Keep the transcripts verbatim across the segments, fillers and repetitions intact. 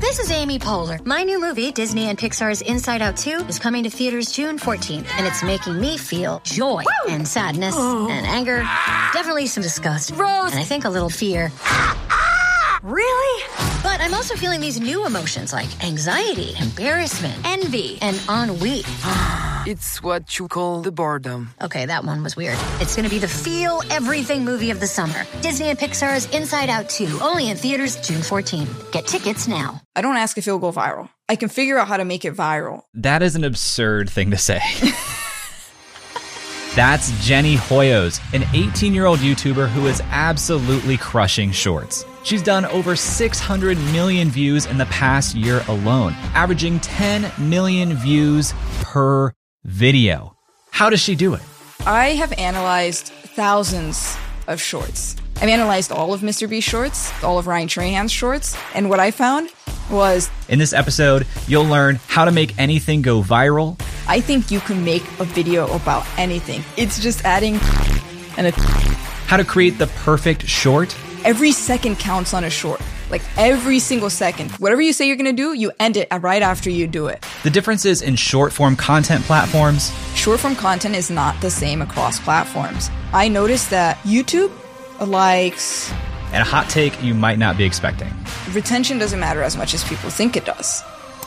This is Amy Poehler. My new movie, Disney and Pixar's Inside Out two, is coming to theaters June fourteenth, and it's making me feel joy Woo! and sadness oh. and anger, definitely some disgust, Rose, and I think a little fear. Really? But I'm also feeling these new emotions like anxiety, embarrassment, envy, and ennui. It's what you call the boredom. Okay, that one was weird. It's going to be the feel everything movie of the summer. Disney and Pixar's Inside Out two, only in theaters June fourteenth. Get tickets now. I don't ask if it'll go viral. I can figure out how to make it viral. That is an absurd thing to say. That's Jenny Hoyos, an eighteen-year-old YouTuber who is absolutely crushing shorts. She's done over six hundred million views in the past year alone, averaging ten million views per video. How does she do it? I have analyzed thousands of shorts. I've analyzed all of Mister Beast shorts, all of Ryan Trahan's shorts, and what I found was... In this episode, you'll learn how to make anything go viral. I think you can make a video about anything. It's just adding and a... How to create the perfect short. Every second counts on a short. Like every single second. Whatever you say you're going to do, you end it right after you do it. The differences in short-form content platforms. Short-form content is not the same across platforms. I noticed that YouTube likes... And a hot take you might not be expecting. Retention doesn't matter as much as people think it does.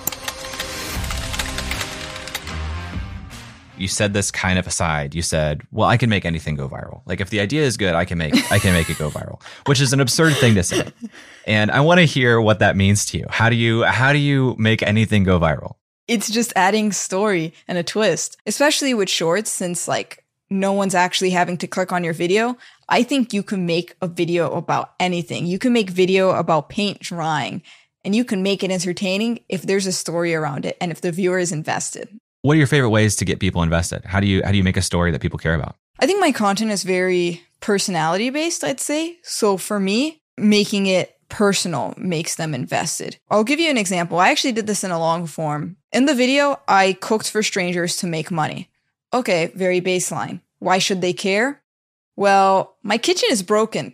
You said this kind of aside. You said, well, I can make anything go viral. Like if the idea is good, I can make I can make it go viral, which is an absurd thing to say. And I want to hear what that means to you. How do you how do you make anything go viral? It's just adding story and a twist, especially with shorts, since like no one's actually having to click on your video. I think you can make a video about anything. You can make video about paint drying, and you can make it entertaining if there's a story around it and if the viewer is invested. What are your favorite ways to get people invested? How do you how do you make a story that people care about? I think my content is very personality based, I'd say. So for me, making it personal makes them invested. I'll give you an example. I actually did this in a long form. In the video, I cooked for strangers to make money. Okay, very baseline. Why should they care? Well, my kitchen is broken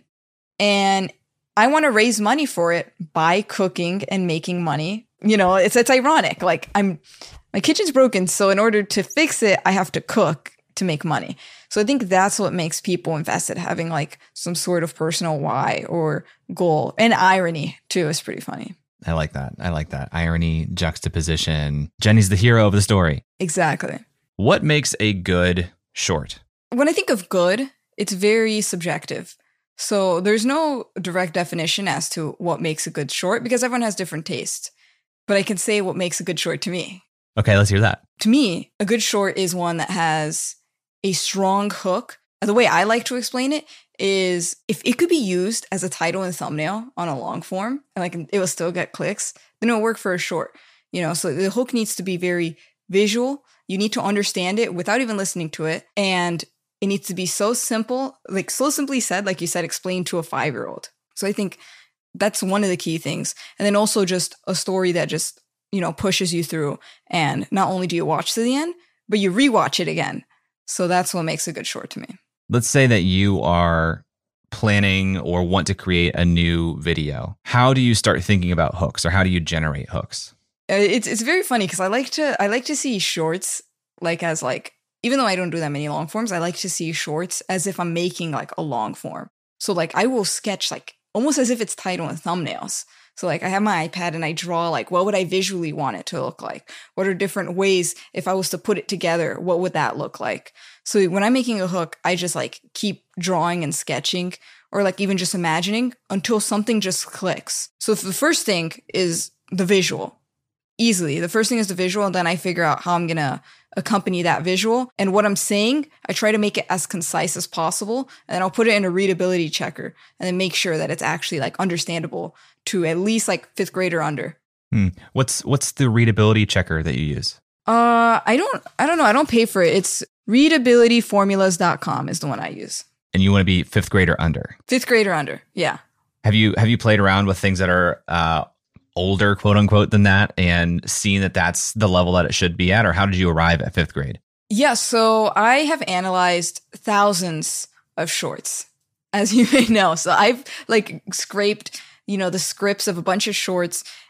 and I want to raise money for it by cooking and making money. You know, it's it's ironic. Like I'm My kitchen's broken, so in order to fix it, I have to cook to make money. So I think that's what makes people invested, having like some sort of personal why or goal. And irony, too, is pretty funny. I like that. I like that. Irony, juxtaposition. Jenny's the hero of the story. Exactly. What makes a good short? When I think of good, it's very subjective. So there's no direct definition as to what makes a good short because everyone has different tastes. But I can say what makes a good short to me. Okay, let's hear that. To me, a good short is one that has a strong hook. The way I like to explain it is if it could be used as a title and thumbnail on a long form, and like it will still get clicks, then it'll work for a short. You know, so the hook needs to be very visual. You need to understand it without even listening to it. And it needs to be so simple, like so simply said, like you said, explained to a five-year-old. So I think that's one of the key things. And then also just a story that just, you know, pushes you through. And not only do you watch to the end, but you rewatch it again. So that's what makes a good short to me. Let's say that you are planning or want to create a new video. How do you start thinking about hooks, or how do you generate hooks? It's it's very funny because I like to I like to see shorts like as like, even though I don't do that many long forms, I like to see shorts as if I'm making like a long form. So like I will sketch like almost as if it's title and thumbnails. So like I have my iPad and I draw like, what would I visually want it to look like? What are different ways, if I was to put it together, what would that look like? So when I'm making a hook, I just like keep drawing and sketching, or like even just imagining until something just clicks. So the first thing is the visual. Easily. The first thing is the visual, and then I figure out how I'm going to accompany that visual. And what I'm saying, I try to make it as concise as possible, and then I'll put it in a readability checker and then make sure that it's actually like understandable to at least like fifth grade or under. Hmm. What's what's the readability checker that you use? Uh, I don't I don't know. I don't pay for it. It's readability formulas dot com is the one I use. And you want to be fifth grade or under? Fifth grade or under. Yeah. Have you have you played around with things that are uh older, quote unquote, than that, and seen that that's the level that it should be at? Or how did you arrive at fifth grade? Yeah, so I have analyzed thousands of shorts, as you may know. So I've like scraped, you know, the scripts of a bunch of shorts,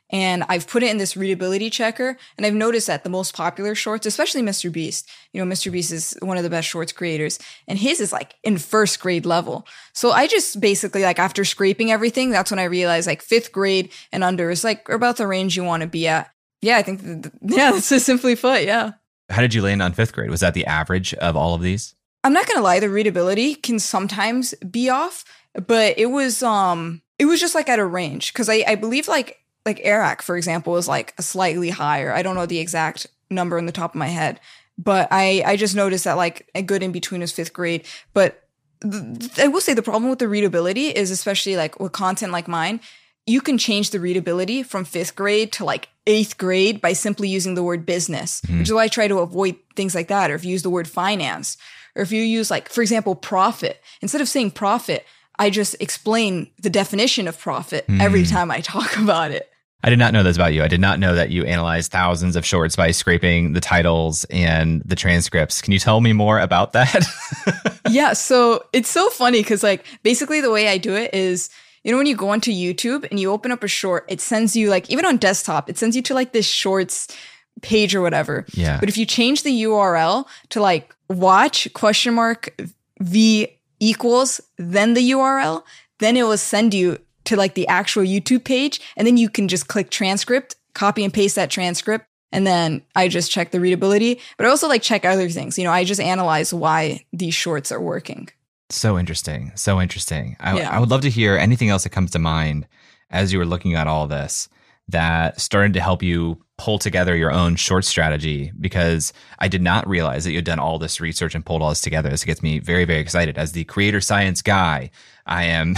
And I've put it in this readability checker. And I've noticed that the most popular shorts, especially Mister Beast, you know, Mister Beast is one of the best shorts creators. And his is like in first grade level. So I just basically like after scraping everything, that's when I realized like fifth grade and under is like about the range you want to be at. Yeah, I think, th- th- yeah, that's just simply put. Yeah. How did you land on fifth grade? Was that the average of all of these? I'm not going to lie. The readability can sometimes be off, but it was, um, it was just like at a range. Cause I, I believe like, Like Eric, for example, is like a slightly higher. I don't know the exact number in the top of my head, but I, I just noticed that like a good in between is fifth grade. But th- I will say the problem with the readability is, especially like with content like mine, you can change the readability from fifth grade to like eighth grade by simply using the word business, mm-hmm. which is why I try to avoid things like that. Or if you use the word finance, or if you use like, for example, profit, instead of saying profit, I just explain the definition of profit mm. every time I talk about it. I did not know this about you. I did not know that you analyzed thousands of shorts by scraping the titles and the transcripts. Can you tell me more about that? Yeah, so it's so funny because like basically the way I do it is, you know, when you go onto YouTube and you open up a short, it sends you like, even on desktop, it sends you to like this shorts page or whatever. Yeah. But if you change the U R L to like watch question mark V equals, then the U R L, then it will send you to like the actual YouTube page. And then you can just click transcript, copy and paste that transcript. And then I just check the readability, but I also like check other things. You know, I just analyze why these shorts are working. So interesting. So interesting. I, yeah. I would love to hear anything else that comes to mind as you were looking at all this that started to help you pull together your own short strategy, because I did not realize that you had done all this research and pulled all this together. This gets me very, very excited. As the creator science guy, I am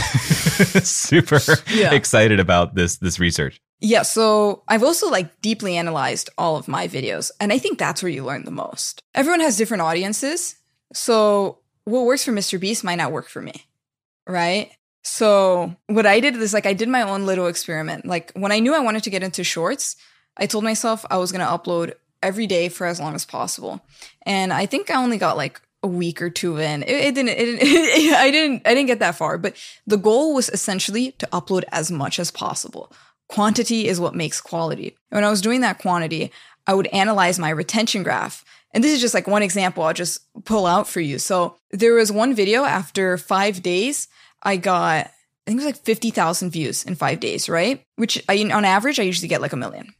super yeah. excited about this, this research. Yeah. So I've also like deeply analyzed all of my videos. And I think that's where you learn the most. Everyone has different audiences. So what works for Mister Beast might not work for me. Right. So what I did is like, I did my own little experiment. Like when I knew I wanted to get into shorts, I told myself I was going to upload every day for as long as possible. And I think I only got like a week or two in. It, it didn't, it, it, I didn't, I didn't get that far, but the goal was essentially to upload as much as possible. Quantity is what makes quality. When I was doing that quantity, I would analyze my retention graph. And this is just like one example I'll just pull out for you. So there was one video after five days, I got, I think it was like fifty thousand views in five days, right? Which I, on average, I usually get like a million.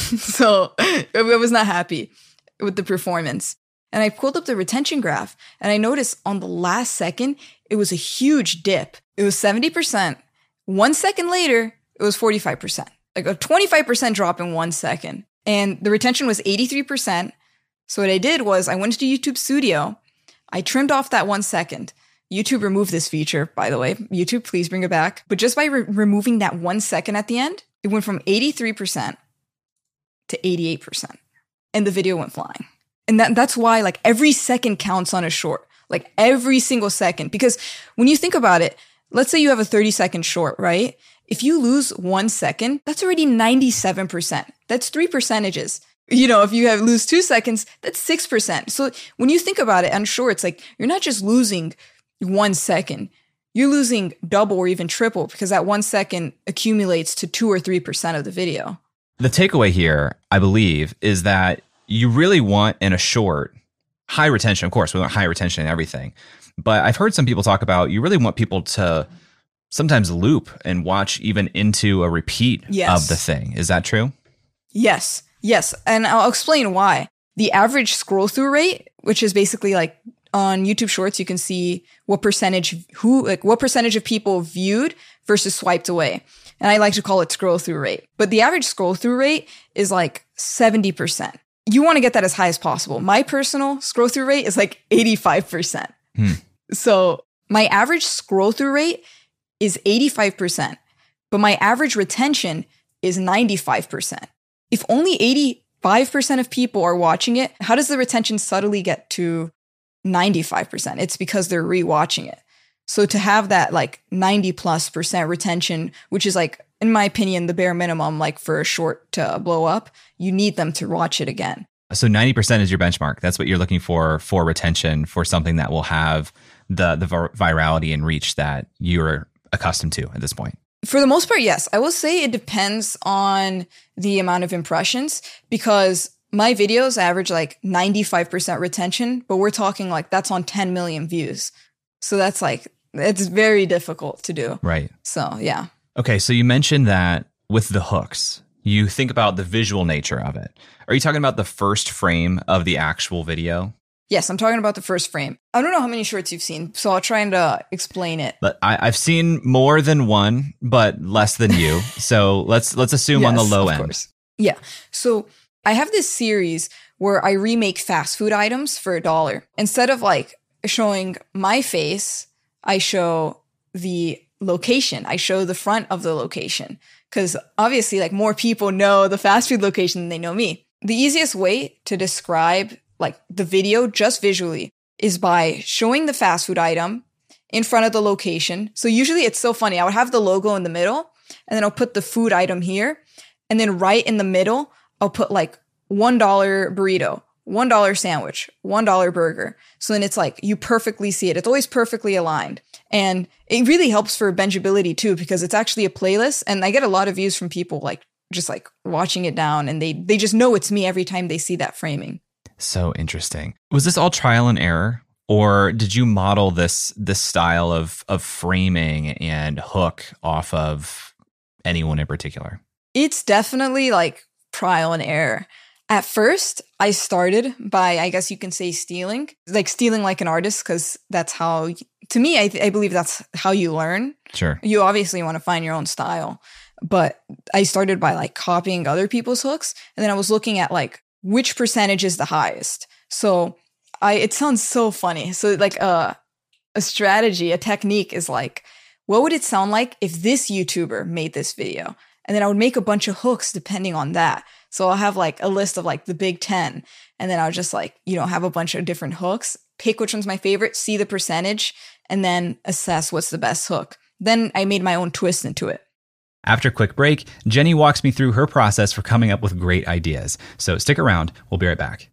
So I was not happy with the performance. And I pulled up the retention graph and I noticed on the last second, it was a huge dip. It was seventy percent. One second later, it was forty-five percent. Like a twenty-five percent drop in one second. And the retention was eighty-three percent. So what I did was I went to YouTube Studio. I trimmed off that one second. YouTube removed this feature, by the way. YouTube, please bring it back. But just by re- removing that one second at the end, it went from eighty-three percent to eighty-eight percent. And the video went flying. And that, that's why like every second counts on a short. Like every single second. Because when you think about it, let's say you have a thirty second short, right? If you lose one second, that's already ninety-seven percent. That's three percentages. You know, if you have lose two seconds, that's six percent. So when you think about it on shorts, like you're not just losing one second, you're losing double or even triple because that one second accumulates to two or three percent of the video. The takeaway here, I believe, is that you really want in a short high retention. Of course, we want high retention in everything. But I've heard some people talk about you really want people to sometimes loop and watch even into a repeat yes. of the thing. Is that true? Yes. Yes. And I'll explain why. The average scroll through rate, which is basically like on YouTube Shorts, you can see what percentage who like what percentage of people viewed versus swiped away. And I like to call it scroll through rate. But the average scroll through rate is like seventy percent. You want to get that as high as possible. My personal scroll through rate is like eighty-five percent. Hmm. So my average scroll through rate is eighty-five percent, but my average retention is ninety-five percent. If only eighty-five percent of people are watching it, how does the retention subtly get to ninety-five percent? It's because they're rewatching it. So to have that like ninety plus percent retention, which is like, in my opinion, the bare minimum, like for a short to blow up, you need them to watch it again. So ninety percent is your benchmark. That's what you're looking for for retention for something that will have the the vir- virality and reach that you're accustomed to at this point. For the most part, yes. I will say it depends on the amount of impressions because my videos average like ninety-five percent retention, but we're talking like that's on ten million views. So that's like, it's very difficult to do. Right. So, yeah. Okay, so you mentioned that with the hooks, you think about the visual nature of it. Are you talking about the first frame of the actual video? Yes, I'm talking about the first frame. I don't know how many shorts you've seen, so I'll try and uh, explain it. But I, I've seen more than one, but less than you. So let's let's assume yes, on the low of end. Course. Yeah. So I have this series where I remake fast food items for a dollar. Instead of like showing my face, I show the location. I show the front of the location because obviously like more people know the fast food location than they know me. The easiest way to describe like the video just visually is by showing the fast food item in front of the location. So usually it's so funny. I would have the logo in the middle and then I'll put the food item here. And then right in the middle, I'll put like one dollar burrito, one dollar sandwich, one dollar burger. So then it's like you perfectly see it. It's always perfectly aligned. And it really helps for benchability too, because it's actually a playlist. And I get a lot of views from people like just like watching it down and they, they just know it's me every time they see that framing. So interesting. Was this all trial and error, or did you model this this style of of framing and hook off of anyone in particular? It's definitely like trial and error. At first, I started by, I guess you can say, stealing, like stealing like an artist, because that's how, to me, I, th- I believe that's how you learn. Sure. You obviously want to find your own style, but I started by like copying other people's hooks, and then I was looking at like which percentage is the highest. So I, it sounds so funny. So like a, a strategy, a technique is like, what would it sound like if this YouTuber made this video? And then I would make a bunch of hooks depending on that. So I'll have like a list of like the big ten. And then I'll just like, you know, have a bunch of different hooks, pick which one's my favorite, see the percentage, and then assess what's the best hook. Then I made my own twist into it. After a quick break, Jenny walks me through her process for coming up with great ideas. So stick around. We'll be right back.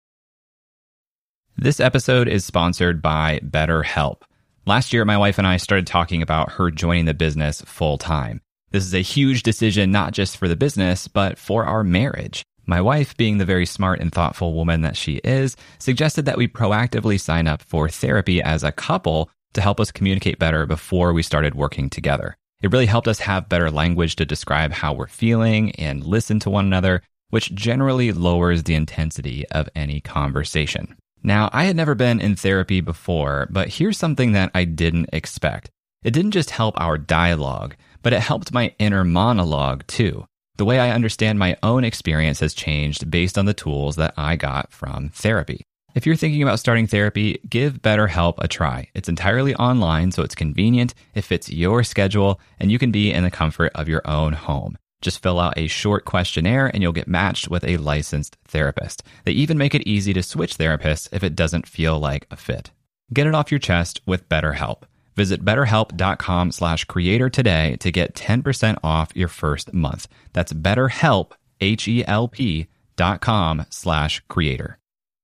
This episode is sponsored by BetterHelp. Last year, my wife and I started talking about her joining the business full time. This is a huge decision, not just for the business, but for our marriage. My wife, being the very smart and thoughtful woman that she is, suggested that we proactively sign up for therapy as a couple to help us communicate better before we started working together. It really helped us have better language to describe how we're feeling and listen to one another, which generally lowers the intensity of any conversation. Now, I had never been in therapy before, but here's something that I didn't expect. It didn't just help our dialogue, but it helped my inner monologue too. The way I understand my own experience has changed based on the tools that I got from therapy. If you're thinking about starting therapy, give BetterHelp a try. It's entirely online, so it's convenient, it fits your schedule, and you can be in the comfort of your own home. Just fill out a short questionnaire and you'll get matched with a licensed therapist. They even make it easy to switch therapists if it doesn't feel like a fit. Get it off your chest with BetterHelp. Visit betterhelp.com slash creator today to get ten percent off your first month. That's betterhelp, H-E-L-P dot com slash creator.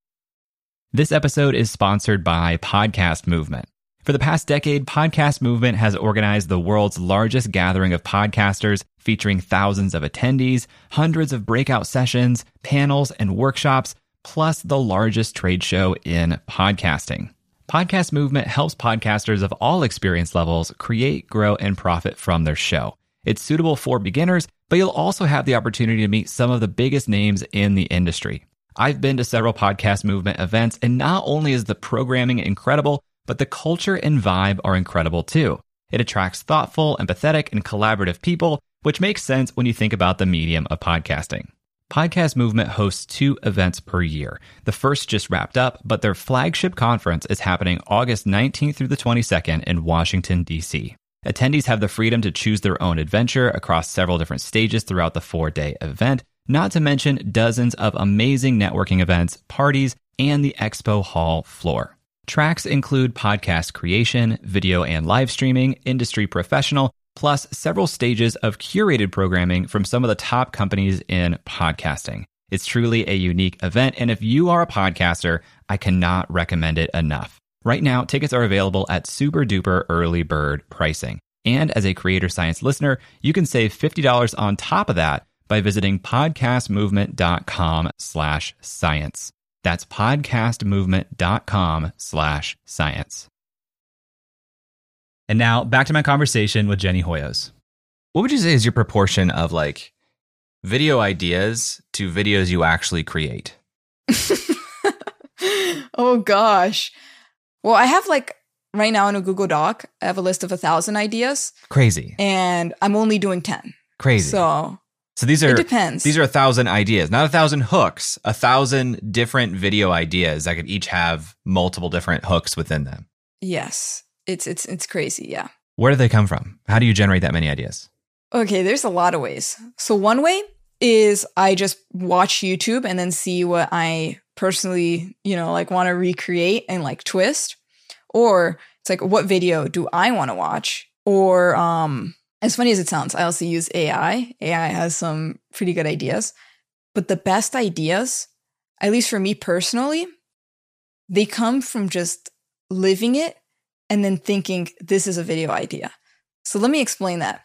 This episode is sponsored by Podcast Movement. For the past decade, Podcast Movement has organized the world's largest gathering of podcasters, featuring thousands of attendees, hundreds of breakout sessions, panels, and workshops, plus the largest trade show in podcasting. Podcast Movement helps podcasters of all experience levels create, grow, and profit from their show. It's suitable for beginners, but you'll also have the opportunity to meet some of the biggest names in the industry. I've been to several Podcast Movement events, and not only is the programming incredible, but the culture and vibe are incredible too. It attracts thoughtful, empathetic, and collaborative people, which makes sense when you think about the medium of podcasting. Podcast Movement hosts two events per year. The first just wrapped up, but their flagship conference is happening August nineteenth through the twenty-second in Washington, D C. Attendees have the freedom to choose their own adventure across several different stages throughout the four-day event, not to mention dozens of amazing networking events, parties, and the expo hall floor. Tracks include podcast creation, video and live streaming, industry professional, plus several stages of curated programming from some of the top companies in podcasting. It's truly a unique event, and if you are a podcaster, I cannot recommend it enough. Right now, tickets are available at super duper early bird pricing. And as a Creator Science listener, you can save fifty dollars on top of that by visiting podcastmovement.com slash science. That's podcastmovement.com slash science. And now back to my conversation with Jenny Hoyos. What would you say is your proportion of like video ideas to videos you actually create? Oh gosh. Well, I have like right now in a Google Doc, I have a list of a thousand ideas. Crazy. And I'm only doing ten. Crazy. So So these are it depends. These are a thousand ideas, not a thousand hooks, a thousand different video ideas that could each have multiple different hooks within them. Yes. It's it's it's crazy, yeah. Where do they come from? How do you generate that many ideas? Okay, there's a lot of ways. So one way is I just watch YouTube and then see what I personally, you know, like want to recreate and like twist. Or it's like, what video do I want to watch? Or um, as funny as it sounds, I also use A I. A I has some pretty good ideas. But the best ideas, at least for me personally, they come from just living it and then thinking this is a video idea. So let me explain that.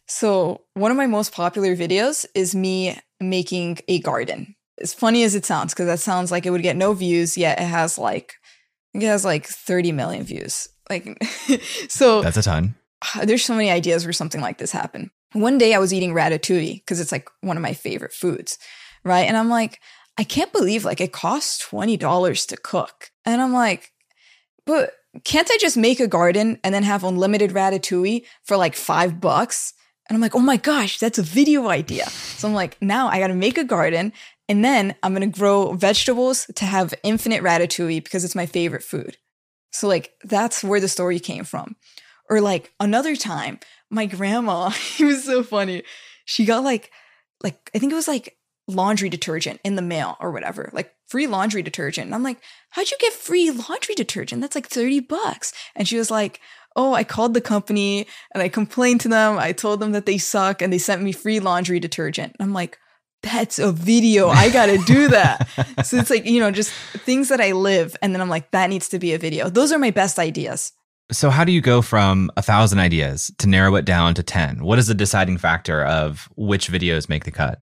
So one of my most popular videos is me making a garden. As funny as it sounds, because that sounds like it would get no views, yet it has like, I think it has like thirty million views. Like, so that's a ton. There's so many ideas where something like this happened. One day I was eating ratatouille because it's like one of my favorite foods, right? And I'm like, I can't believe like it costs twenty dollars to cook. And I'm like, but can't I just make a garden and then have unlimited ratatouille for like five bucks? And I'm like, oh my gosh, that's a video idea. So I'm like, now I got to make a garden and then I'm going to grow vegetables to have infinite ratatouille because it's my favorite food. So like, that's where the story came from. Or like another time, my grandma, it was so funny. She got like, like, I think it was like laundry detergent in the mail or whatever, like free laundry detergent. And I'm like, how'd you get free laundry detergent? That's like thirty bucks. And she was like, oh, I called the company and I complained to them. I told them that they suck and they sent me free laundry detergent. And I'm like, that's a video. I got to do that. So it's like, you know, just things that I live. And then I'm like, that needs to be a video. Those are my best ideas. So how do you go from a thousand ideas to narrow it down to ten? What is the deciding factor of which videos make the cut?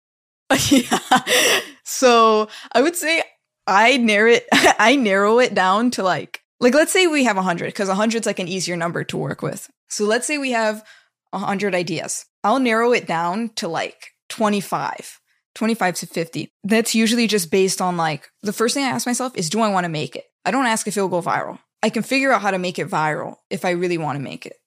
Yeah. So I would say I narrow it, I narrow it down to like, like, let's say we have a hundred, because a hundred is like an easier number to work with. So let's say we have a hundred ideas. I'll narrow it down to like twenty-five, twenty-five to fifty. That's usually just based on like, the first thing I ask myself is, do I want to make it? I don't ask if it'll go viral. I can figure out how to make it viral if I really want to make it.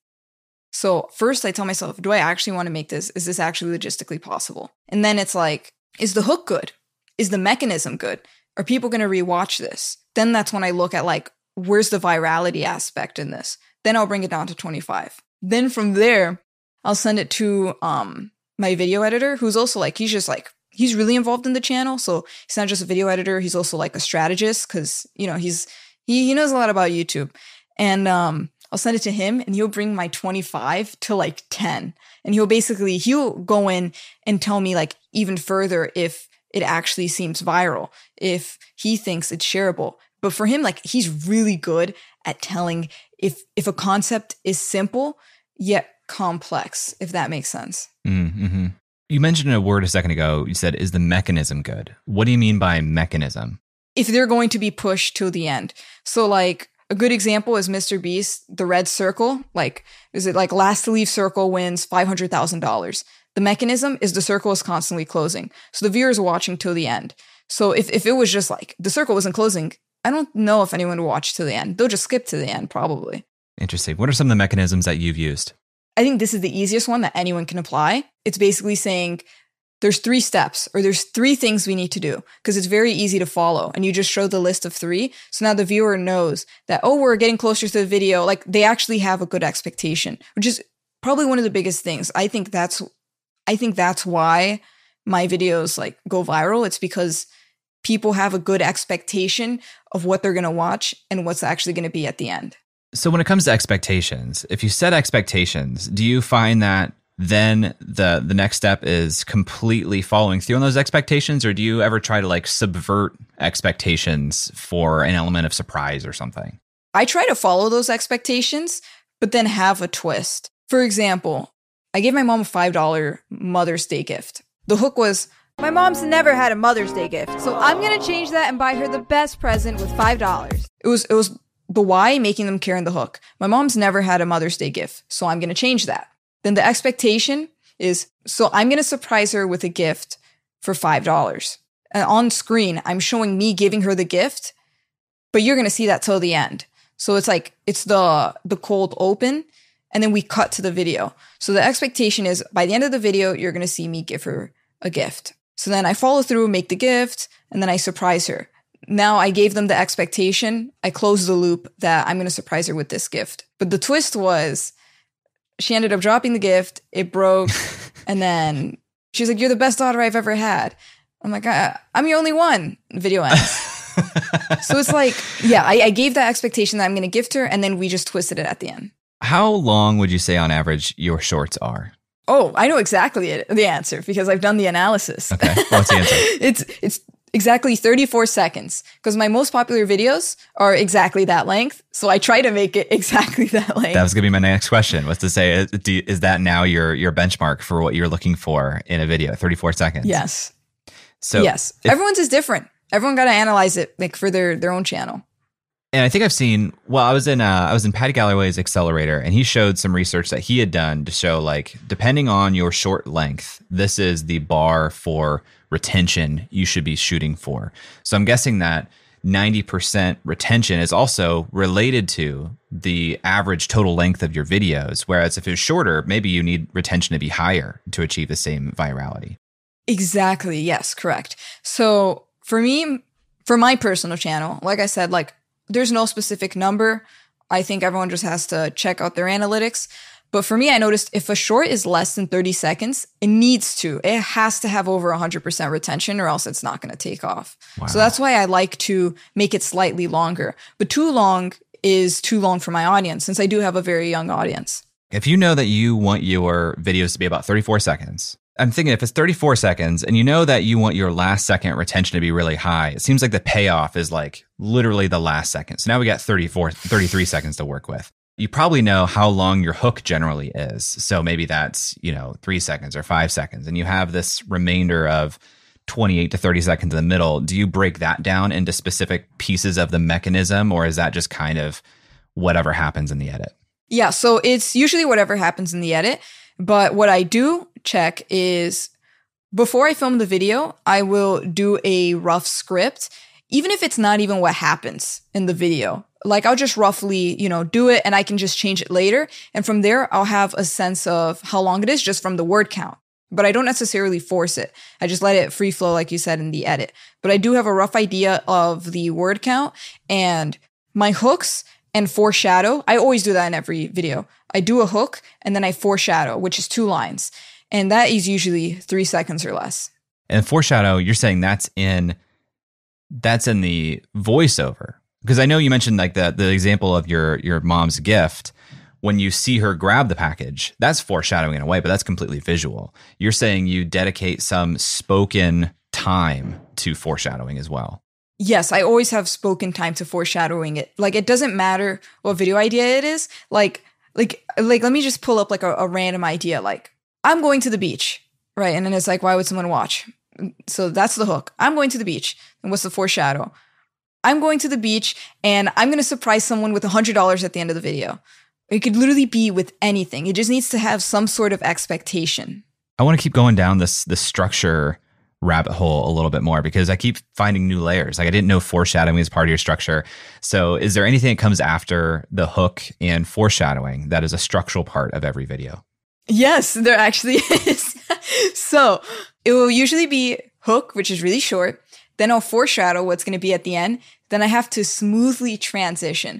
So first I tell myself, do I actually want to make this? Is this actually logistically possible? And then it's like, is the hook good? Is the mechanism good? Are people going to rewatch this? Then that's when I look at like, where's the virality aspect in this? Then I'll bring it down to twenty-five. Then from there, I'll send it to um my video editor, who's also like, he's just like, he's really involved in the channel. So he's not just a video editor. He's also like a strategist because, you know, he's, he, he knows a lot about YouTube. And um, I'll send it to him and he'll bring my twenty-five to like ten. And he'll basically, he'll go in and tell me like even further if it actually seems viral, if he thinks it's shareable. But for him, like, he's really good at telling if if a concept is simple yet complex, if that makes sense. Mm-hmm. You mentioned a word a second ago. You said, is the mechanism good? What do you mean by mechanism? If they're going to be pushed till the end. So like a good example is Mister Beast, the red circle. Like, is it like last to leave circle wins five hundred thousand dollars? The mechanism is the circle is constantly closing. So the viewers are watching till the end. So if, if it was just like the circle wasn't closing, I don't know if anyone would watch to the end. They'll just skip to the end, probably. Interesting. What are some of the mechanisms that you've used? I think this is the easiest one that anyone can apply. It's basically saying there's three steps or there's three things we need to do because it's very easy to follow. And you just show the list of three. So now the viewer knows that, oh, we're getting closer to the video. Like they actually have a good expectation, which is probably one of the biggest things. I think that's, I think that's why my videos like go viral. It's because people have a good expectation of what they're going to watch and what's actually going to be at the end. So when it comes to expectations, if you set expectations, do you find that then the the next step is completely following through on those expectations? Or do you ever try to like subvert expectations for an element of surprise or something? I try to follow those expectations, but then have a twist. For example, I gave my mom a five dollars Mother's Day gift. The hook was, my mom's never had a Mother's Day gift, so I'm going to change that and buy her the best present with five dollars. It was it was the why making them care in the hook. My mom's never had a Mother's Day gift, so I'm going to change that. Then the expectation is, so I'm going to surprise her with a gift for five dollars. And on screen, I'm showing me giving her the gift, but you're going to see that till the end. So it's like, it's the the cold open, and then we cut to the video. So the expectation is, by the end of the video, you're going to see me give her a gift. So then I follow through, make the gift, and then I surprise her. Now I gave them the expectation. I closed the loop that I'm going to surprise her with this gift. But the twist was, she ended up dropping the gift. It broke. And then she's like, you're the best daughter I've ever had. I'm like, I- I'm your only one. The video ends. So it's like, yeah, I-, I gave that expectation that I'm going to gift her, and then we just twisted it at the end. How long would you say on average your shorts are? Oh, I know exactly it, the answer because I've done the analysis. Okay, what's the answer? it's it's exactly thirty-four seconds because my most popular videos are exactly that length. So I try to make it exactly that length. That was going to be my next question, was to say, is, do, is that now your your benchmark for what you're looking for in a video, thirty-four seconds? Yes. So yes, if, everyone's is different. Everyone got to analyze it like for their, their own channel. And I think I've seen, well, I was in uh, I was in Patty Galloway's Accelerator, and he showed some research that he had done to show, like, depending on your short length, this is the bar for retention you should be shooting for. So I'm guessing that ninety percent retention is also related to the average total length of your videos. Whereas if it's shorter, maybe you need retention to be higher to achieve the same virality. Exactly. Yes, correct. So for me, for my personal channel, like I said, like, there's no specific number. I think everyone just has to check out their analytics. But for me, I noticed if a short is less than thirty seconds, it needs to. It has to have over one hundred percent retention or else it's not going to take off. Wow. So that's why I like to make it slightly longer. But too long is too long for my audience, since I do have a very young audience. If you know that you want your videos to be about thirty-four seconds, I'm thinking if it's thirty-four seconds and you know that you want your last second retention to be really high, it seems like the payoff is like literally the last second. So now we got thirty-four, thirty-three seconds to work with. You probably know how long your hook generally is. So maybe that's, you know, three seconds or five seconds. And you have this remainder of twenty-eight to thirty seconds in the middle. Do you break that down into specific pieces of the mechanism, or is that just kind of whatever happens in the edit? Yeah, so it's usually whatever happens in the edit. But what I do check is before I film the video, I will do a rough script, even if it's not even what happens in the video. Like, I'll just roughly, you know, do it and I can just change it later. And from there, I'll have a sense of how long it is just from the word count. But I don't necessarily force it. I just let it free flow, like you said, in the edit. But I do have a rough idea of the word count and my hooks and foreshadow. I always do that in every video. I do a hook and then I foreshadow, which is two lines. And that is usually three seconds or less. And foreshadow, you're saying that's in that's in the voiceover. Because I know you mentioned like the the example of your your mom's gift. When you see her grab the package, that's foreshadowing in a way, but that's completely visual. You're saying you dedicate some spoken time to foreshadowing as well. Yes, I always have spoken time to foreshadowing it. Like, it doesn't matter what video idea it is. Like, like, like, let me just pull up like a, a random idea. Like, I'm going to the beach, right? And then it's like, why would someone watch? So that's the hook. I'm going to the beach. And what's the foreshadow? I'm going to the beach and I'm going to surprise someone with one hundred dollars at the end of the video. It could literally be with anything. It just needs to have some sort of expectation. I want to keep going down this this structure rabbit hole a little bit more because I keep finding new layers. Like, I didn't know foreshadowing is part of your structure. So is there anything that comes after the hook and foreshadowing that is a structural part of every video? Yes, there actually is. So it will usually be hook, which is really short. Then I'll foreshadow what's going to be at the end. Then I have to smoothly transition.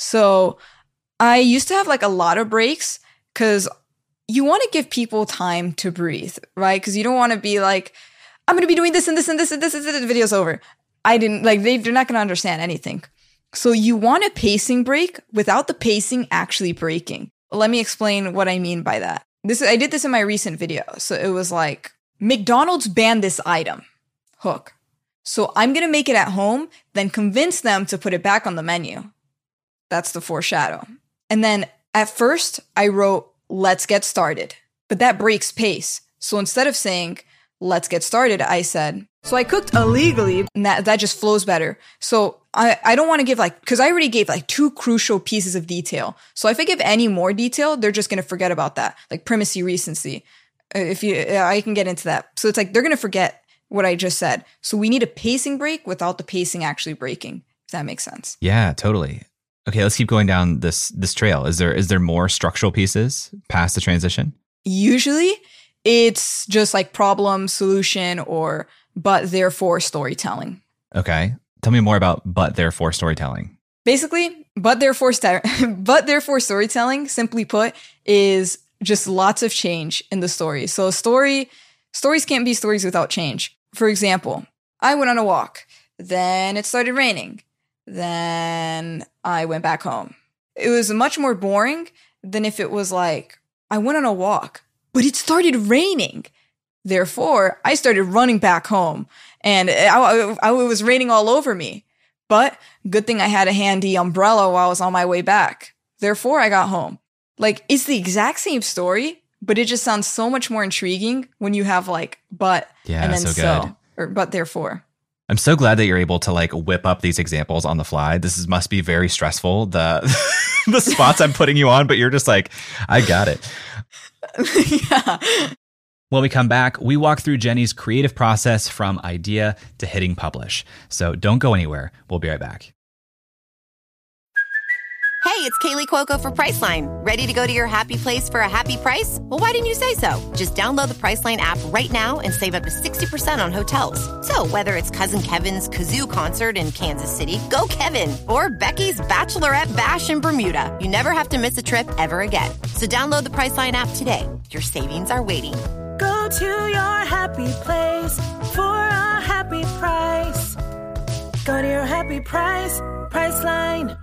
So I used to have like a lot of breaks because you want to give people time to breathe, right? Because you don't want to be like, I'm going to be doing this and this and this and this and this, the video's over. I didn't, like, they, they're not going to understand anything. So you want a pacing break without the pacing actually breaking. Let me explain what I mean by that. This I did this in my recent video. So it was like, McDonald's banned this item, hook. So I'm going to make it at home, then convince them to put it back on the menu. That's the foreshadow. And then at first I wrote let's get started. But that breaks pace. So instead of saying, let's get started, I said, So I cooked illegally. and that, that just flows better. So I, I don't want to give like, because I already gave like two crucial pieces of detail. So if I give any more detail, they're just going to forget about that. Like primacy, recency. If you, I can get into that. So it's like, they're going to forget what I just said. So we need a pacing break without the pacing actually breaking, if that makes sense. Yeah, totally. Okay, let's keep going down this this trail. Is there is there more structural pieces past the transition? Usually it's just like problem, solution, or but therefore storytelling. Okay. Tell me more about but therefore storytelling. Basically, but therefore st- but therefore storytelling, simply put, is just lots of change in the story. So a story stories can't be stories without change. For example, I went on a walk, then it started raining, then I went back home. It was much more boring than if it was like, I went on a walk, but it started raining. Therefore, I started running back home, and I, I, I, it was raining all over me. But good thing I had a handy umbrella while I was on my way back. Therefore, I got home. Like, it's the exact same story, but it just sounds so much more intriguing when you have like, but, Yeah, and then so so, good. or but therefore. I'm so glad that you're able to like whip up these examples on the fly. This is, must be very stressful. The the spots I'm putting you on, but you're just like, I got it. Yeah. When we come back, we walk through Jenny's creative process from idea to hitting publish. So don't go anywhere. We'll be right back. Hey, it's Kaylee Cuoco for Priceline. Ready to go to your happy place for a happy price? Well, why didn't you say so? Just download the Priceline app right now and save up to sixty percent on hotels. So whether it's Cousin Kevin's Kazoo Concert in Kansas City, go Kevin, or Becky's Bachelorette Bash in Bermuda, you never have to miss a trip ever again. So download the Priceline app today. Your savings are waiting. Go to your happy place for a happy price. Go to your happy price, Priceline.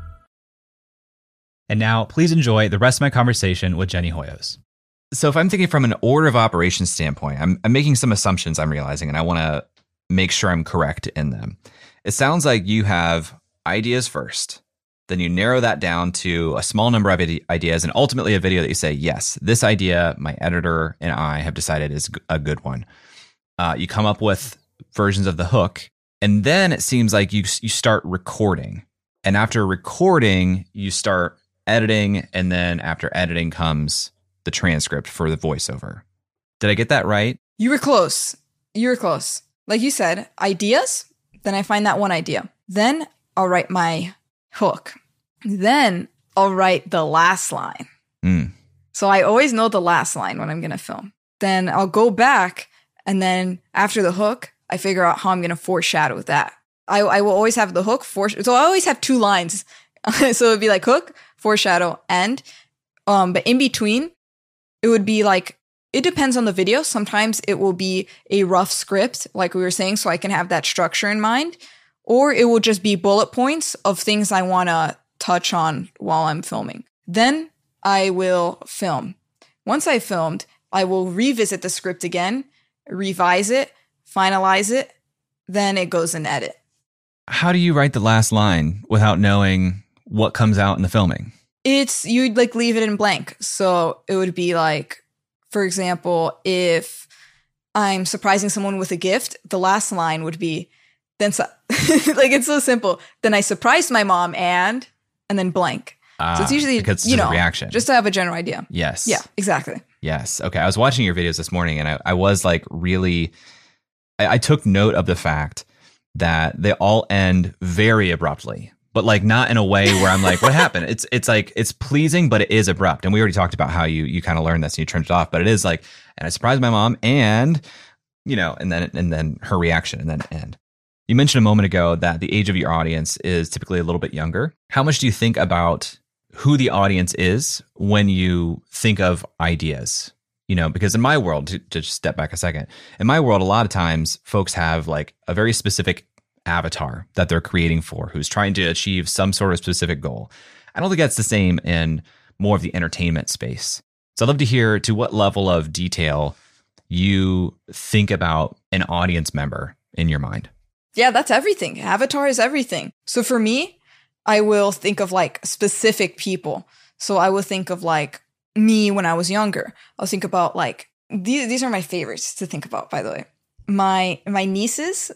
And now, please enjoy the rest of my conversation with Jenny Hoyos. So if I'm thinking from an order of operations standpoint, I'm, I'm making some assumptions I'm realizing, and I want to make sure I'm correct in them. It sounds like you have ideas first, then you narrow that down to a small number of ideas, and ultimately a video that you say, yes, this idea, my editor and I have decided is a good one. Uh, you come up with versions of the hook, and then it seems like you you start recording. And after recording, you start editing, and then after editing comes the transcript for the voiceover. Did I get that right? You were close. You were close. Like you said, ideas, then I find that one idea. Then I'll write my hook. Then I'll write the last line. Mm. So I always know the last line when I'm going to film. Then I'll go back, and then after the hook, I figure out how I'm going to foreshadow that. I, I will always have the hook, foresh- so I always have two lines. So it'd be like hook, foreshadow, end. Um, but in between, it would be like, it depends on the video. Sometimes it will be a rough script, like we were saying, so I can have that structure in mind. Or it will just be bullet points of things I want to touch on while I'm filming. Then I will film. Once I filmed, I will revisit the script again, revise it, finalize it, then it goes in edit. How do you write the last line without knowing what comes out in the filming? It's, you'd like leave it in blank. So it would be like, for example, if I'm surprising someone with a gift, the last line would be, then, su- like it's so simple. Then I surprised my mom and, and then blank. Uh, so it's usually, because it's you just know, a reaction. just to have a general idea. Yes. Yeah, exactly. Yes. Okay. I was watching your videos this morning, and I, I was like really, I, I took note of the fact that they all end very abruptly, but like not in a way where I'm like, what happened? It's it's like, it's pleasing, but it is abrupt. And we already talked about how you you kind of learned this and you turned it off, but it is like, and I surprised my mom and, you know, and then and then her reaction and then end. You mentioned a moment ago that the age of your audience is typically a little bit younger. How much do you think about who the audience is when you think of ideas? You know, because in my world, to, to just step back a second, in my world, a lot of times folks have like a very specific avatar that they're creating for, who's trying to achieve some sort of specific goal. I don't think that's the same in more of the entertainment space. So I'd love to hear to what level of detail you think about an audience member in your mind. Yeah, that's everything. Avatar is everything. So for me, I will think of like specific people. So I will think of like me when I was younger. I'll think about like, these, these are my favorites to think about, by the way. My, my nieces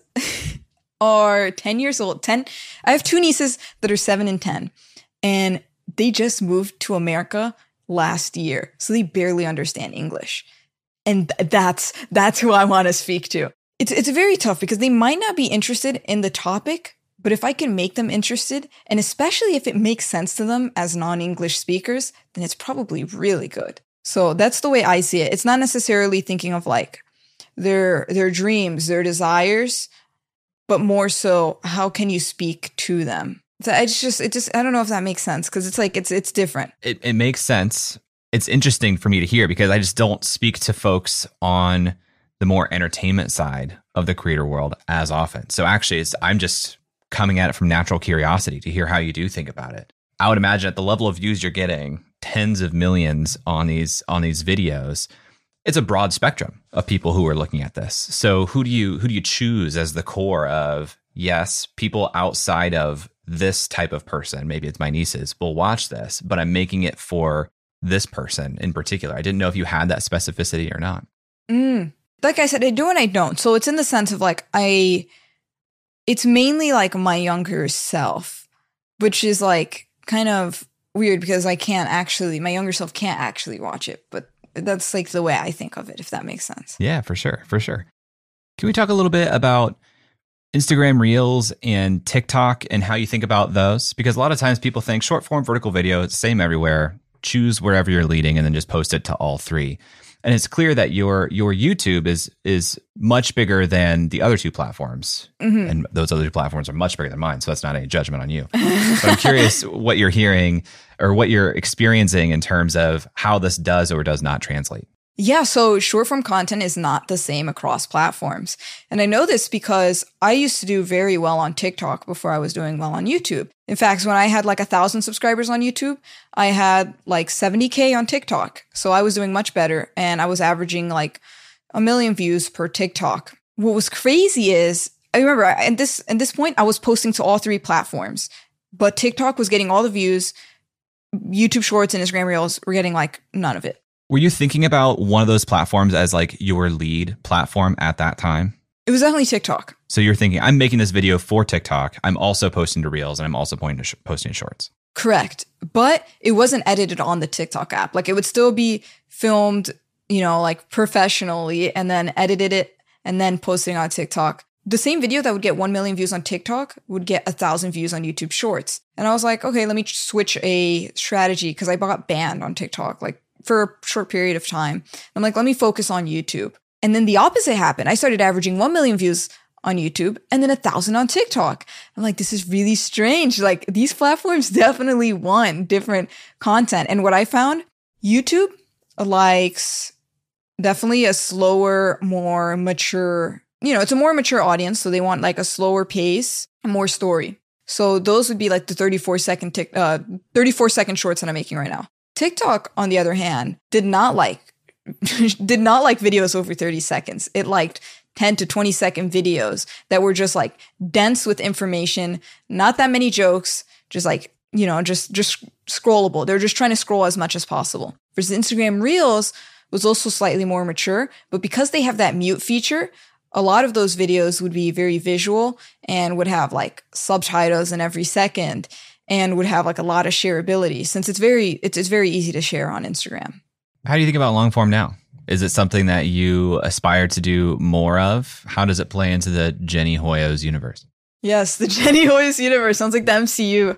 are ten years old. ten. I have two nieces that are seven and ten, and they just moved to America last year. So they barely understand English. And th- that's, that's who I want to speak to. It's, it's very tough because they might not be interested in the topic, but if I can make them interested, and especially if it makes sense to them as non-English speakers, then it's probably really good. So that's the way I see it. It's not necessarily thinking of like their, their dreams, their desires, but more so, how can you speak to them? So it's just, it just, I don't know if that makes sense because it's like, it's, it's different. It, it makes sense. It's interesting for me to hear because I just don't speak to folks on the more entertainment side of the creator world as often. So actually, it's, I'm just coming at it from natural curiosity to hear how you do think about it. I would imagine at the level of views you're getting, tens of millions on these on these videos, it's a broad spectrum of people who are looking at this. So who do you who do you choose as the core of, yes, people outside of this type of person, maybe it's my nieces, will watch this, but I'm making it for this person in particular. I didn't know if you had that specificity or not. Mm. Like I said, I do and I don't. So it's in the sense of like, I, it's mainly like my younger self, which is like kind of weird because I can't actually, my younger self can't actually watch it, but that's like the way I think of it, if that makes sense. Yeah, for sure. For sure. Can we talk a little bit about Instagram Reels and TikTok and how you think about those? Because a lot of times people think short form vertical video, it's the same everywhere. Choose wherever you're leading and then just post it to all three. And it's clear that your your YouTube is is much bigger than the other two platforms. Mm-hmm. And those other two platforms are much bigger than mine. So that's not any judgment on you. But I'm curious what you're hearing or what you're experiencing in terms of how this does or does not translate. Yeah, so short form content is not the same across platforms. And I know this because I used to do very well on TikTok before I was doing well on YouTube. In fact, when I had like a thousand subscribers on YouTube, I had like seventy K on TikTok. So I was doing much better and I was averaging like a million views per TikTok. What was crazy is, I remember at this, at this point, I was posting to all three platforms, but TikTok was getting all the views. YouTube Shorts and Instagram Reels were getting like none of it. Were you thinking about one of those platforms as like your lead platform at that time? It was definitely TikTok. So you're thinking, I'm making this video for TikTok. I'm also posting to Reels and I'm also posting to, sh- posting to Shorts. Correct. But it wasn't edited on the TikTok app. Like it would still be filmed, you know, like professionally and then edited it and then posting on TikTok. The same video that would get one million views on TikTok would get a thousand views on YouTube Shorts. And I was like, okay, let me switch a strategy because I got banned on TikTok. Like, for a short period of time. I'm like, let me focus on YouTube. And then the opposite happened. I started averaging one million views on YouTube and then a thousand on TikTok. I'm like, this is really strange. Like these platforms definitely want different content. And what I found, YouTube likes definitely a slower, more mature, you know, it's a more mature audience. So they want like a slower pace, more story. So those would be like the thirty-four second, tic- uh, thirty-four second shorts that I'm making right now. TikTok, on the other hand, did not like did not like videos over thirty seconds. It liked ten to twenty second videos that were just like dense with information, not that many jokes, just like, you know, just just scrollable. They're just trying to scroll as much as possible. Versus Instagram Reels was also slightly more mature, but because they have that mute feature, a lot of those videos would be very visual and would have like subtitles in every second. And would have like a lot of shareability since it's very it's, it's very easy to share on Instagram. How do you think about long form now? Is it something that you aspire to do more of? How does it play into the Jenny Hoyos universe? Yes, the Jenny Hoyos universe sounds like the M C U.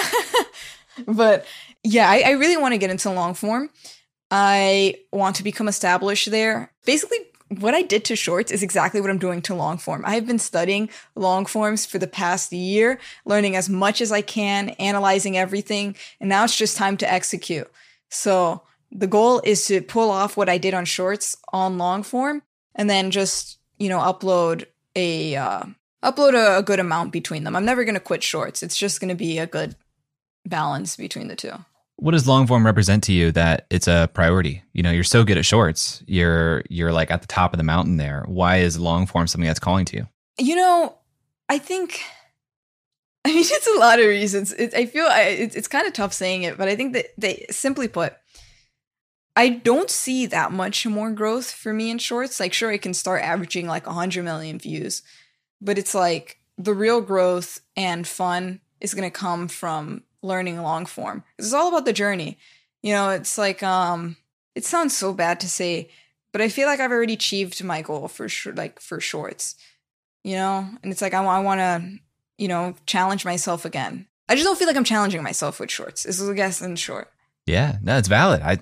But yeah, I, I really want to get into long form. I want to become established there. Basically, what I did to shorts is exactly what I'm doing to long form. I have been studying long forms for the past year, learning as much as I can, analyzing everything, and now it's just time to execute. So the goal is to pull off what I did on shorts on long form, and then just, you know, upload a uh, upload a, a good amount between them. I'm never going to quit shorts. It's just going to be a good balance between the two. What does long form represent to you that it's a priority? You know, you're so good at shorts. You're you're like at the top of the mountain there. Why is long form something that's calling to you? You know, I think, I mean, it's a lot of reasons. It, I feel I, it, it's kind of tough saying it, but I think that they, simply put, I don't see that much more growth for me in shorts. Like, sure, I can start averaging like one hundred million views, but it's like the real growth and fun is going to come from learning long form. It's all about the journey. You know, it's like, um, it sounds so bad to say, but I feel like I've already achieved my goal for sure, like for shorts, you know, and it's like, I, I want to, you know, challenge myself again. I just don't feel like I'm challenging myself with shorts. This is, I guess, in short. Yeah, no, it's valid. I,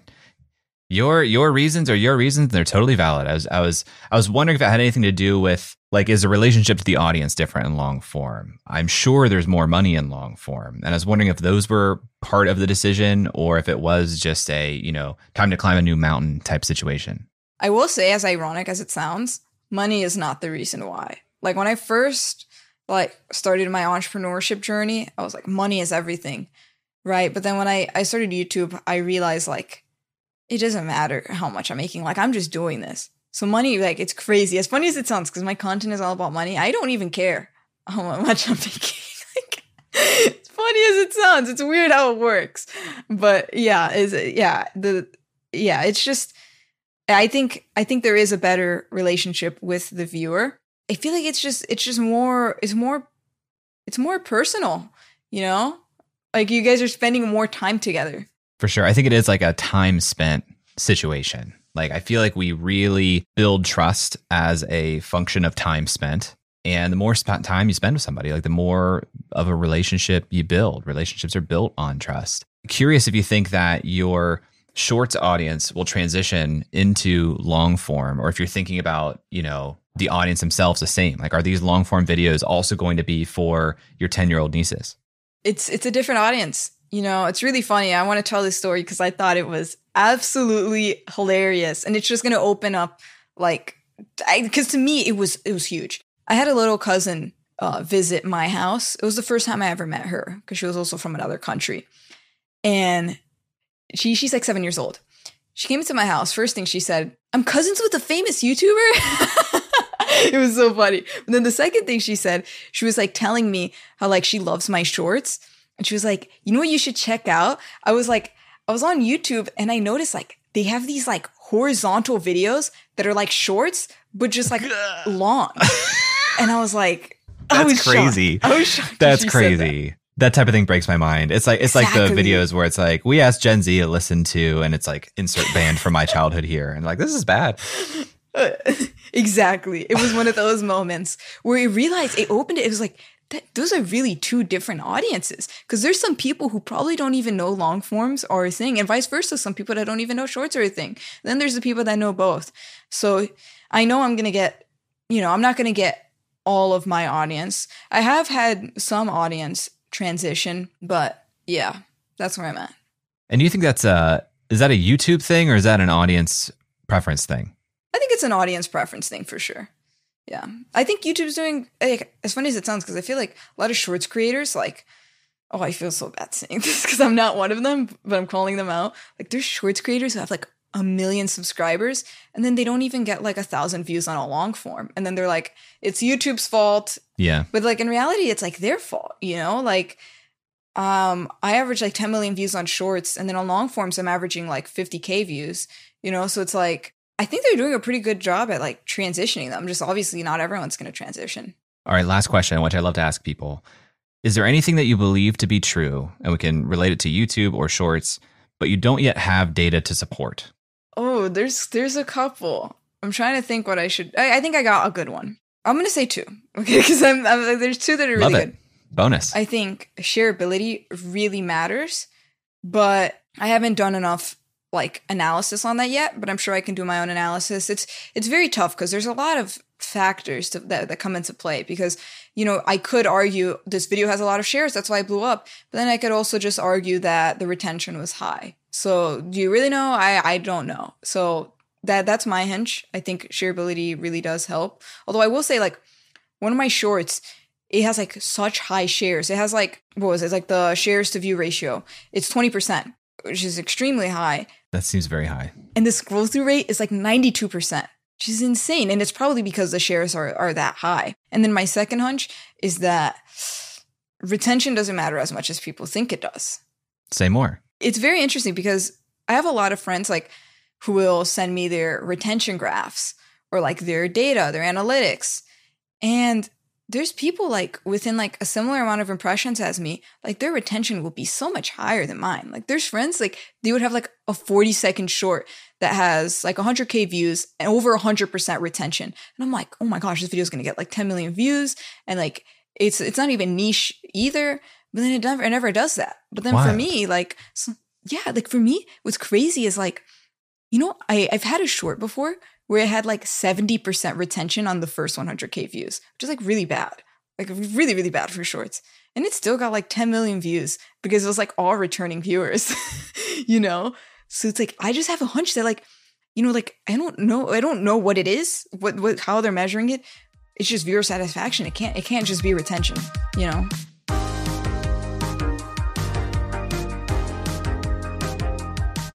your your reasons are your reasons. They're totally valid. I was I was I was wondering if it had anything to do with, like, is the relationship to the audience different in long form? I'm sure there's more money in long form, and I was wondering if those were part of the decision, or if it was just a, you know, time to climb a new mountain type situation. I will say, as ironic as it sounds, money is not the reason why. Like, when I first like started my entrepreneurship journey, I was like, money is everything, right? But then when I I started YouTube, I realized like, it doesn't matter how much I'm making. Like, I'm just doing this. So money, like, it's crazy. As funny as it sounds, because my content is all about money, I don't even care how much I'm making. Like, as funny as it sounds, it's weird how it works. But yeah, is yeah, the yeah, it's just, I think I think there is a better relationship with the viewer. I feel like it's just it's just more it's more it's more personal, you know? Like, you guys are spending more time together. For sure. I think it is like a time spent situation. Like, I feel like we really build trust as a function of time spent. And the more sp- time you spend with somebody, like, the more of a relationship you build. Relationships are built on trust. Curious if you think that your shorts audience will transition into long form, or if you're thinking about, you know, the audience themselves the same. Like, are these long form videos also going to be for your ten-year-old nieces? It's it's a different audience. You know, it's really funny. I want to tell this story because I thought it was absolutely hilarious. And it's just going to open up, like, because to me, it was it was huge. I had a little cousin uh, visit my house. It was the first time I ever met her because she was also from another country. And she she's like seven years old. She came into my house. First thing she said, I'm cousins with a famous YouTuber. It was so funny. And then the second thing she said, she was like telling me how, like, she loves my shorts. And she was like, you know what you should check out? I was like, I was on YouTube and I noticed, like, they have these like horizontal videos that are like shorts, but just like long. And I was like, that's I was crazy. Shocked. I was shocked. That's crazy. That. that type of thing breaks my mind. It's like, it's exactly. like the videos where it's like, we asked Gen Z to listen to, and it's like, insert band from my childhood here. And like, this is bad. Uh, exactly. It was one of those moments where you realized it opened it. It was like, that, those are really two different audiences, because there's some people who probably don't even know long forms are a thing, and vice versa. Some people that don't even know shorts are a thing. Then there's the people that know both. So I know I'm going to get, you know, I'm not going to get all of my audience. I have had some audience transition, but yeah, that's where I'm at. And do you think that's a, is that a YouTube thing, or is that an audience preference thing? I think it's an audience preference thing for sure. Yeah. I think YouTube's doing, like, as funny as it sounds, because I feel like a lot of shorts creators, like, oh, I feel so bad saying this because I'm not one of them, but I'm calling them out. Like, there's shorts creators who have like a million subscribers, and then they don't even get like a thousand views on a long form. And then they're like, it's YouTube's fault. Yeah. But like, in reality, it's like their fault, you know? Like, um, I average like ten million views on shorts, and then on long forms, I'm averaging like fifty K views, you know? So it's like, I think they're doing a pretty good job at like transitioning them. Just obviously not everyone's going to transition. All right, last question, which I love to ask people. Is there anything that you believe to be true, and we can relate it to YouTube or shorts, but you don't yet have data to support? Oh, there's there's a couple. I'm trying to think what I should. I, I think I got a good one. I'm going to say two, okay? Because I'm, I'm there's two that are really love it. Good. Bonus. I think shareability really matters, but I haven't done enough like analysis on that yet, but I'm sure I can do my own analysis. It's it's very tough because there's a lot of factors to, that, that come into play, because, you know, I could argue this video has a lot of shares, that's why it blew up. But then I could also just argue that the retention was high. So do you really know? I, I don't know. So that that's my hunch. I think shareability really does help. Although I will say, like, one of my shorts, it has like such high shares. It has like, what was it? It's like the shares to view ratio. It's twenty percent, which is extremely high. That seems very high. And the scroll through rate is like ninety-two percent, which is insane. And it's probably because the shares are, are that high. And then my second hunch is that retention doesn't matter as much as people think it does. Say more. It's very interesting because I have a lot of friends, like, who will send me their retention graphs or like their data, their analytics. And there's people like within like a similar amount of impressions as me, like their retention will be so much higher than mine. Like there's friends, like they would have like a forty second short that has like one hundred K views and over one hundred percent retention. And I'm like, oh my gosh, this video is going to get like ten million views. And like, it's it's not even niche either. But then it never, it never does that. But then Wow. for me, like, so, yeah, like for me, what's crazy is like, you know, I, I've had a short before where it had like seventy percent retention on the first one hundred K views, which is like really bad, like really, really bad for shorts. And it still got like ten million views because it was like all returning viewers, you know? So it's like, I just have a hunch that like, you know, like, I don't know, I don't know what it is, what, what, how they're measuring it. It's just viewer satisfaction. It can't, it can't just be retention, you know?